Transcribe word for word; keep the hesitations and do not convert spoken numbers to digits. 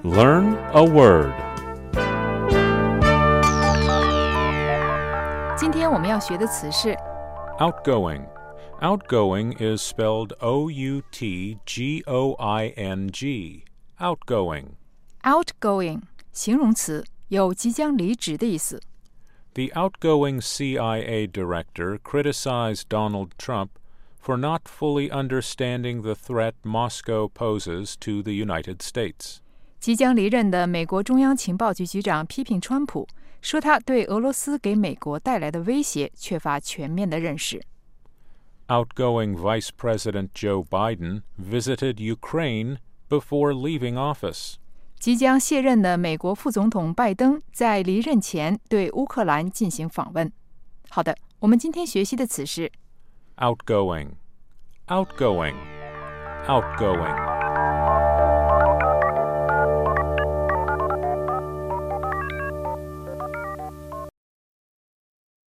Learn a word. 今天我们要学的词是 Outgoing. Outgoing is spelled O U T G O I N G. Outgoing. outgoing 形容词，有即将离职的意思。 The outgoing C I A director criticized Donald Trump for not fully understanding the threat Moscow poses to the United States. 即将离任的美国中央情报局局长批评川普，说他对俄罗斯给美国带来的威胁缺乏全面的认识。 Outgoing Vice President Joe Biden visited Ukraine before leaving office. 即将卸任的美国副总统拜登在离任前对乌克兰进行访问。好的，我们今天学习的词是 Outgoing. Outgoing. Outgoing.